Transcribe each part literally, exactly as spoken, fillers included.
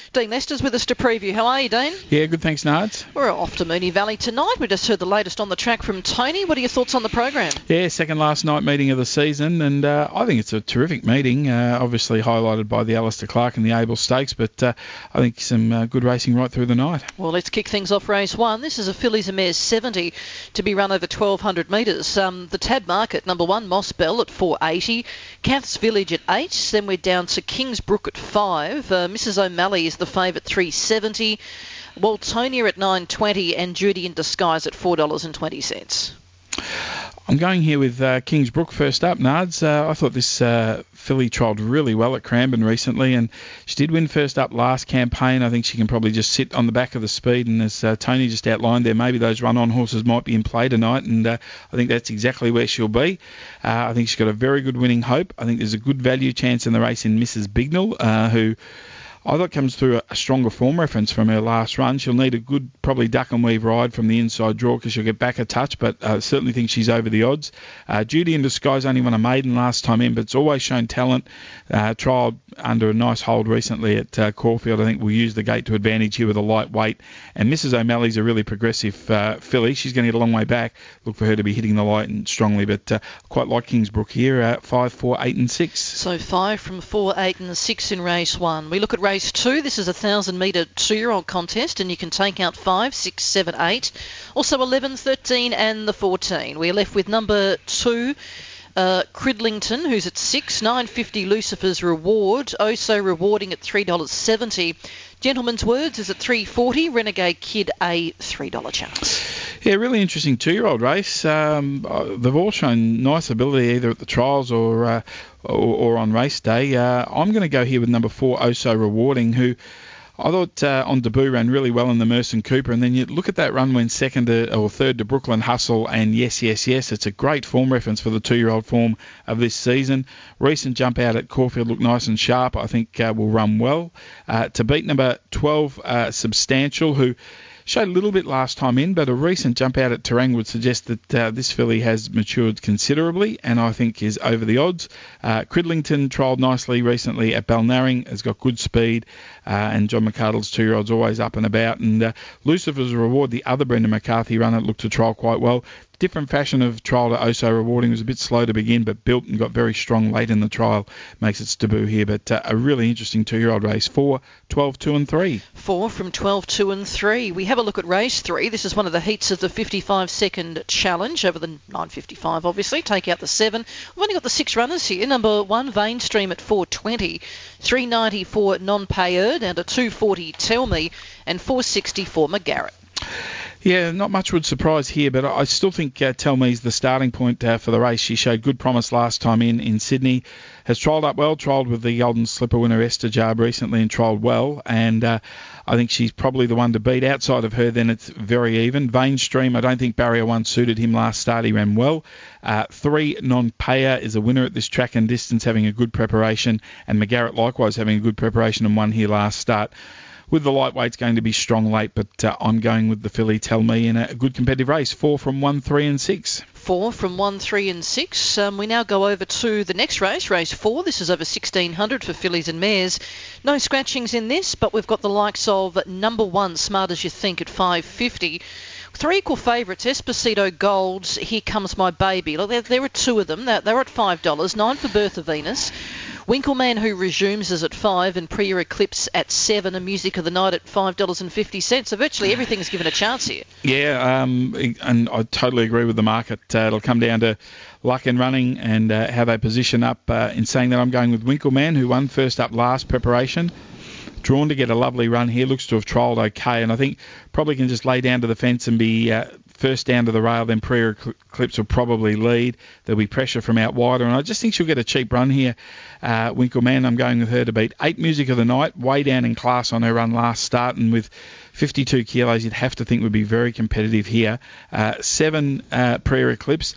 Dean Lester's with us to preview. How are you, Dean? Yeah, good, thanks, Nards. We're off to Moonee Valley tonight. We just heard the latest on the track from Tony. What are your thoughts on the program? Yeah, second last night meeting of the season, and uh, I think it's a terrific meeting, uh, obviously highlighted by the Alistair Clark and the Abel Stakes, but uh, I think some uh, good racing right through the night. Well, let's kick things off race one. This is a Fillies and Mares seventy to be run over twelve hundred metres. Um, the tab market, number one, Moss Bell at four eighty, Kath's Village at eight, then we're down to Kingsbrook at five, uh, Missus O'Malley is the favourite three seventy, Waltonia at nine twenty, and Judy in Disguise at four dollars twenty. I'm going here with uh, Kingsbrook first up, Nards. Uh, I thought this uh, filly trialled really well at Cranbourne recently, and she did win first up last campaign. I think she can probably just sit on the back of the speed, and as uh, Tony just outlined there, maybe those run-on horses might be in play tonight, and uh, I think that's exactly where she'll be. Uh, I think she's got a very good winning hope. I think there's a good value chance in the race in Missus Bignell, uh, who I thought comes through a, a stronger form reference from her last run. She'll need a good, probably duck and weave ride from the inside draw because she'll get back a touch, but I uh, certainly think she's over the odds. Uh, Judy in Disguise only won a maiden last time in, but it's always shown talent. Uh, trialled under a nice hold recently at uh, Caulfield. I think we'll use the gate to advantage here with a light weight. And Missus O'Malley's a really progressive uh, filly. She's going to get a long way back. Look for her to be hitting the light and strongly, but uh, quite like Kingsbrook here at five, four, eight and six. So five from four, eight and six in race one. We look at race two. This is a one thousand metre two-year-old contest, and you can take out five, six, seven, eight. Also eleven, thirteen and the fourteen. We're left with number two, Uh, Cridlington, who's at six, nine fifty Lucifer's Reward, oh so rewarding at three dollars seventy. Gentleman's Words is at three forty, Renegade Kid a three dollars chance. Yeah, really interesting two-year-old race. Um, uh, they've all shown nice ability either at the trials or uh, or, or on race day. Uh, I'm going to go here with number four, Oh So Rewarding, who I thought uh, on debut ran really well in the Merson Cooper, and then you look at that run when second to, or third to Brooklyn Hustle and Yes, Yes, Yes. It's a great form reference for the two-year-old form of this season. Recent jump out at Caulfield looked nice and sharp. I think uh, will run well. Uh, to beat number twelve, uh, Substantial, who showed a little bit last time in, but a recent jump out at Terang would suggest that uh, this filly has matured considerably and I think is over the odds. Uh, Cridlington trialled nicely recently at Balnarring, has got good speed, uh, and John McArdle's two-year-old's always up and about. And uh, Lucifer's Reward, the other Brendan McCarthy runner, looked to trial quite well. Different fashion of trial to Oh So Rewarding. It was a bit slow to begin, but built and got very strong late in the trial. Makes its debut here, but uh, a really interesting two-year-old race. four, twelve, two and three. Four from twelve, two and three. We have a look at race three. This is one of the heats of the fifty-five second challenge over the nine fifty-five, obviously. Take out the seven. We've only got the six runners here. Number one, Vainstream at four twenty. three ninety for Non-Payer, down to two forty Tell Me, and four sixty for McGarrett. Yeah, not much would surprise here, but I still think uh, Tell Me's the starting point uh, for the race. She showed good promise last time in in Sydney. Has trialled up well, trialled with the Golden Slipper winner Esther Jarb recently and trialled well, and uh, I think she's probably the one to beat. Outside of her, then it's very even. Vainstream, I don't think Barrier one suited him last start. He ran well. Uh, three, Non-Payer is a winner at this track and distance, having a good preparation, and McGarrett likewise having a good preparation and won here last start. With the lightweight's going to be strong late, but uh, I'm going with the filly Tell Me in a good competitive race. Four from one, three and six. Four from one, three and six. Um, we now go over to the next race, race four. This is over sixteen hundred for fillies and mares. No scratchings in this, but we've got the likes of number one, Smart As You Think, at five fifty. Three equal favourites, Esposito Golds, Here Comes My Baby. Look, there, there are two of them. They're, they're at five dollars. Nine for Birth of Venus. Winkleman Who Resumes is at five, and Priya Eclipse at seven, and Music of the Night at five dollars fifty. So virtually everything's given a chance here. Yeah, um, and I totally agree with the market. Uh, it'll come down to luck and running and uh, how they position up. Uh, in saying that, I'm going with Winkleman, who won first up last preparation. Drawn to get a lovely run here, looks to have trialled okay, and I think probably can just lay down to the fence and be uh, first down to the rail, then Priya Eclipse will probably lead. There'll be pressure from out wider, and I just think she'll get a cheap run here. Uh, Winkleman, I'm going with her to beat. Eight, Music of the Night, way down in class on her run last start, and with fifty-two kilos, you'd have to think would be very competitive here. Uh, seven, uh, Priya Eclipse.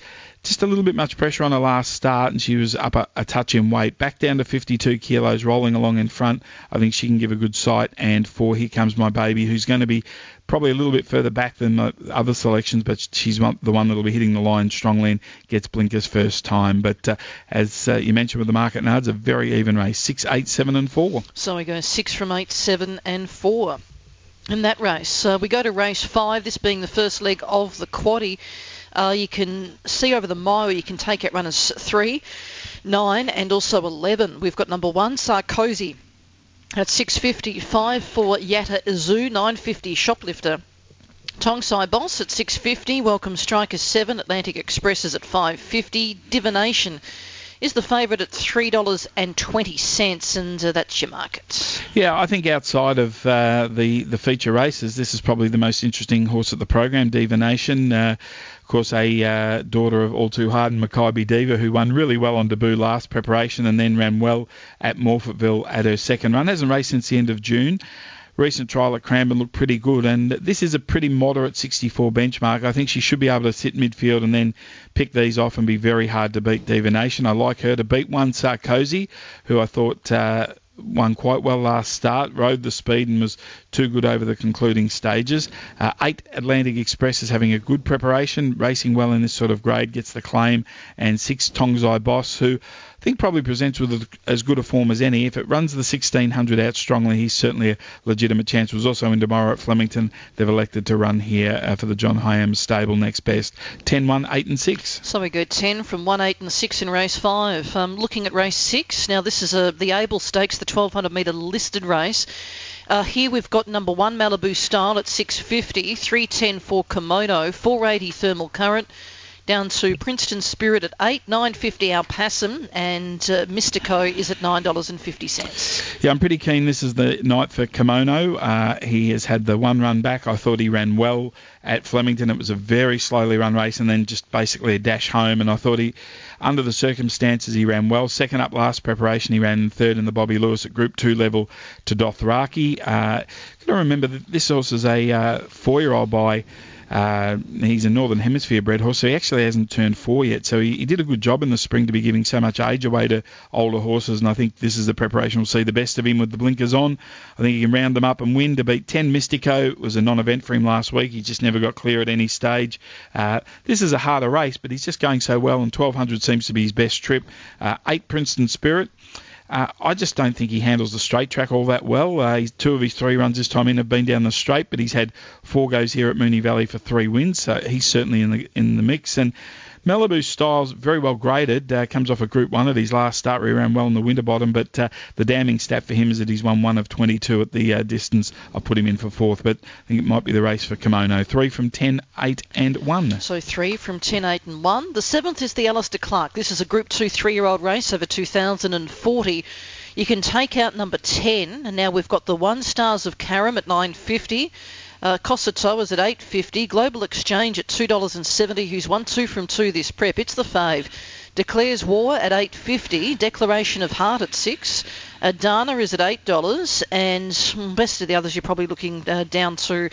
just a little bit much pressure on her last start, and she was up a, a touch in weight. Back down to fifty-two kilos, rolling along in front. I think she can give a good sight. And four, Here Comes My Baby, who's going to be probably a little bit further back than the other selections, but she's one, the one that will be hitting the line strongly and gets blinkers first time. But uh, as uh, you mentioned with the market nards, a very even race, six, eight, seven and four. So we go six from eight, seven and four in that race. Uh, we go to race five, this being the first leg of the quaddie. Uh, you can see over the mile, you can take out runners three, nine and also eleven. We've got number one, Sarkozy, at six fifty, five for Yatta Izu, nine fifty Shoplifter. Tongsai Boss at six fifty, Welcome Striker seven, Atlantic Express is at five fifty, Divination is the favourite at three dollars twenty, and uh, that's your market. Yeah, I think outside of uh, the, the feature races, this is probably the most interesting horse at the program, Divination. Uh, of course, a uh, daughter of All Too Hard and Mackay Diva, who won really well on debut last preparation and then ran well at Morphettville at her second run. Hasn't raced since the end of June. Recent trial at Cranbourne looked pretty good, and this is a pretty moderate sixty-four benchmark. I think she should be able to sit midfield and then pick these off and be very hard to beat Divination. I like her to beat one, Sarkozy, who I thought uh, won quite well last start, rode the speed and was too good over the concluding stages. Uh, eight, Atlantic Express is having a good preparation, racing well in this sort of grade, gets the claim, and six, Tongsai Boss, who I think probably presents with as good a form as any. If it runs the sixteen hundred out strongly, he's certainly a legitimate chance. Was also in tomorrow at Flemington. They've elected to run here uh, for the John Hyam stable next best. ten, one, eight and six. So we go ten from one, eight and six in race five. Um, looking at race six, now this is a, the Able Stakes, the twelve hundred metre listed race. Uh, here we've got number one, Malibu Style at six fifty, three ten for Kimono, four eighty Thermal Current, down to Princeton Spirit at eight, nine fifty Alpacem, and uh, Mystico is at nine dollars fifty. Yeah, I'm pretty keen. This is the night for Kimono. Uh, he has had the one run back. I thought he ran well at Flemington. It was a very slowly run race and then just basically a dash home, and I thought he, under the circumstances, he ran well. Second up last preparation, he ran third in the Bobby Lewis at Group two level to Dothraki. Uh, got to remember that this horse is a uh, four-year-old by... Uh, he's a Northern Hemisphere bred horse, so he actually hasn't turned four yet. So he, he did a good job in the spring to be giving so much age away to older horses, and I think this is the preparation we'll see the best of him with the blinkers on. I think he can round them up and win. To beat ten, Mystico, it was a non-event for him last week. He just never got clear at any stage. Uh, this is a harder race, but he's just going so well, and twelve hundred seems to be his best trip. Uh, eight, Princeton Spirit. Uh, I just don't think he handles the straight track all that well. Uh, he's, two of his three runs this time in have been down the straight, but he's had four goes here at Moonee Valley for three wins, so he's certainly in the in the mix. And Malibu Styles, very well graded, uh, comes off a Group one at his last start where he ran well in the Winterbottom, but uh, the damning stat for him is that he's won one of twenty-two at the uh, distance. I'll put him in for fourth, but I think it might be the race for Kimono. Three from ten, eight and one. So three from ten, eight and one. The seventh is the Alistair Clark. This is a Group two three-year-old race over two thousand forty. You can take out number ten, and now we've got the One Stars of Karam at nine fifty. Uh, Kosato is at eight fifty. Global Exchange at two dollars seventy, who's won two from two this prep. It's the fave. Declares War at eight fifty. Declaration of Heart at six. Adana is at eight dollars. And best of the others, you're probably looking uh, down to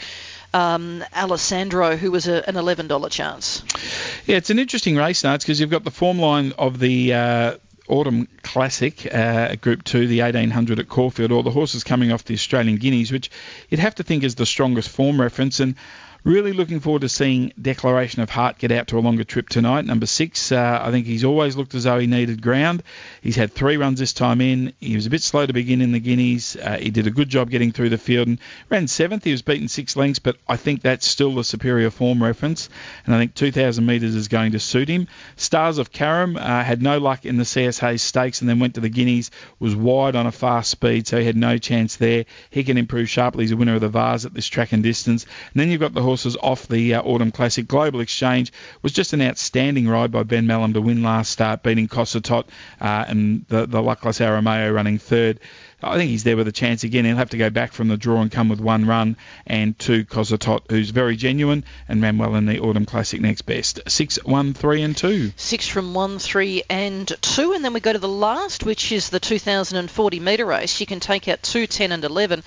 um, Alessandro, who was a, an eleven dollars chance. Yeah, it's an interesting race now. It's because you've got the form line of the... Uh, Autumn Classic, uh, Group two, the eighteen hundred at Caulfield, all the horses coming off the Australian Guineas, which you'd have to think is the strongest form reference, and really looking forward to seeing Declaration of Heart get out to a longer trip tonight. Number six, uh, I think he's always looked as though he needed ground. He's had three runs this time in. He was a bit slow to begin in the Guineas. Uh, he did a good job getting through the field and ran seventh. He was beaten six lengths, but I think that's still the superior form reference, and I think two thousand metres is going to suit him. Stars of Karam uh, had no luck in the C S Hayes Stakes and then went to the Guineas, was wide on a fast speed, so he had no chance there. He can improve sharply. He's a winner of the Vars at this track and distance. And then you've got the horses off the uh, Autumn Classic. Global Exchange was just an outstanding ride by Ben Mallam to win last start, beating Kosatot uh, and the, the luckless Arameo running third. I think he's there with a chance again. He'll have to go back from the draw and come with one run, and two, Kosatot, who's very genuine and ran well in the Autumn Classic next best. Six, one, three and two. Six from one, three and two, and then we go to the last, which is the two thousand forty metre race. You can take out two, ten and eleven.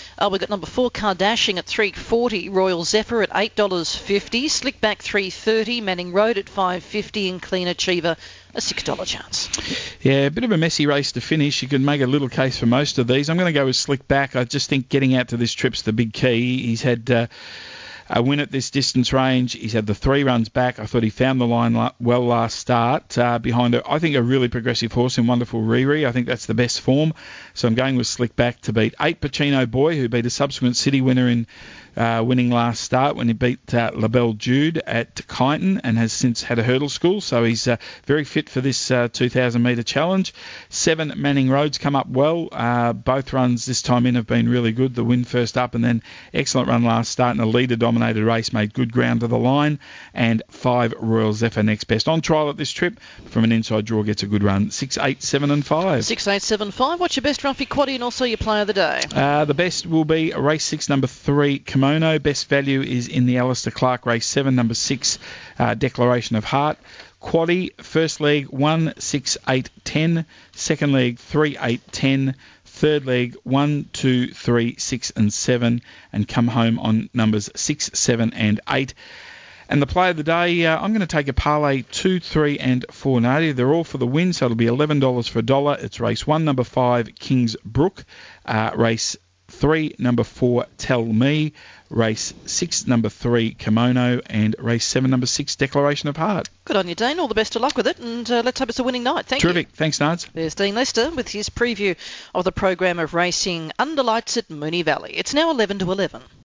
Uh, we've got number four, Kardashian at three forty, Royal Zephyr at eight dollars fifty, Slickback three thirty, Manning Road at five fifty, and Clean Achiever a six dollars chance. Yeah, a bit of a messy race to finish. You could make a little case for most of these. I'm going to go with Slickback. I just think getting out to this trip's the big key. He's had uh, a win at this distance range. He's had the three runs back. I thought he found the line la- well last start uh, behind, a, I think, a really progressive horse in Wonderful Riri. I think that's the best form. So I'm going with Slickback to beat eight Pacino Boy, who beat a subsequent city winner in uh, winning last start when he beat uh, LaBelle Jude at Kyneton and has since had a hurdle school. So he's uh, very fit for this uh, two thousand metre challenge. Seven Manning Roads come up well. Uh, both runs this time in have been really good. The win first up and then excellent run last start in a leader-dominated race made good ground to the line. And five Royal Zephyr next best. On trial at this trip from an inside draw gets a good run. Six, eight, seven and five. Six, eight, seven, five. What's your best Rumpy Quaddy and also your player of the day? Uh, the best will be race six, number three, Kimono. Best value is in the Alistair Clark race seven, number six, uh, Declaration of Heart. Quaddy, first leg one, six, eight, ten. Second leg three, eight, ten. Third leg one, two, three, six and seven. And come home on numbers six, seven and eight. And the play of the day, uh, I'm going to take a parlay two, three and four ninety. They're all for the win, so it'll be eleven dollars for a dollar. It's race one, number five, Kings Brook. Uh, race three, number four, Tell Me. Race six, number three, Kimono. And race seven, number six, Declaration of Heart. Good on you, Dean. All the best of luck with it. And uh, let's hope it's a winning night. Thank Terrific. you. Thanks, Nards. There's Dean Lester with his preview of the program of racing under lights at Moonee Valley. It's now eleven to eleven.